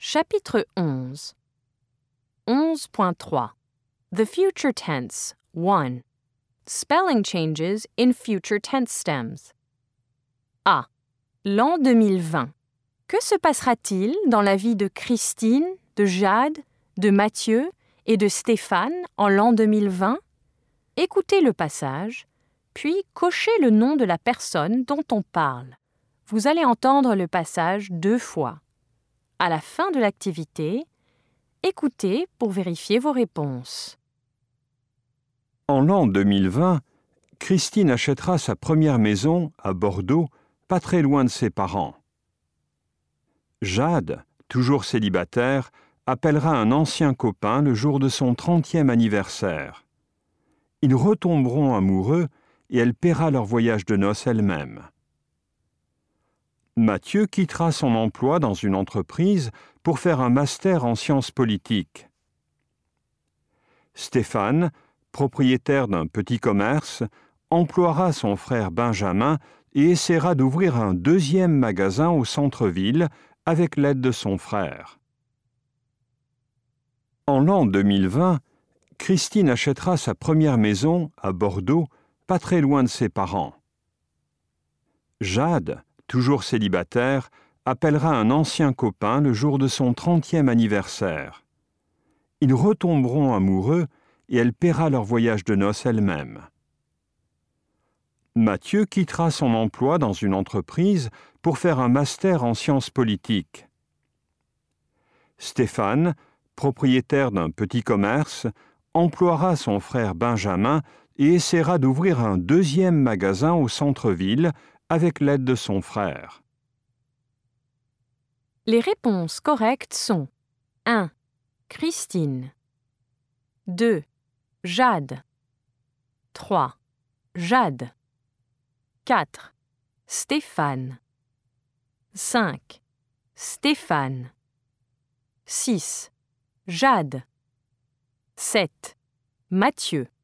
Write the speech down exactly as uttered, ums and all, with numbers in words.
Chapitre onze. onze point trois. The future tense, one. Spelling changes in future tense stems. A. L'an deux mille vingt. Que se passera-t-il dans la vie de Christine, de Jade, de Mathieu et de Stéphane en l'an deux mille vingt? Écoutez le passage, puis cochez le nom de la personne dont on parle. Vous allez entendre le passage deux fois. À la fin de l'activité, écoutez pour vérifier vos réponses. En l'an deux mille vingt, Christine achètera sa première maison à Bordeaux, pas très loin de ses parents. Jade, toujours célibataire, appellera un ancien copain le jour de son trentième anniversaire. Ils retomberont amoureux et elle paiera leur voyage de noces elle-même. Mathieu quittera son emploi dans une entreprise pour faire un master en sciences politiques. Stéphane, propriétaire d'un petit commerce, emploiera son frère Benjamin et essaiera d'ouvrir un deuxième magasin au centre-ville avec l'aide de son frère. En l'an deux mille vingt, Christine achètera sa première maison à Bordeaux, pas très loin de ses parents. Jade, toujours célibataire, appellera un ancien copain le jour de son trentième anniversaire. Ils retomberont amoureux et elle paiera leur voyage de noces elle-même. Mathieu quittera son emploi dans une entreprise pour faire un master en sciences politiques. Stéphane, propriétaire d'un petit commerce, emploiera son frère Benjamin et essaiera d'ouvrir un deuxième magasin au centre-ville avec l'aide de son frère. Les réponses correctes sont un. Christine. deux. Jade. trois. Jade. quatre. Stéphane. cinq. Stéphane. six. Jade. sept. Mathieu.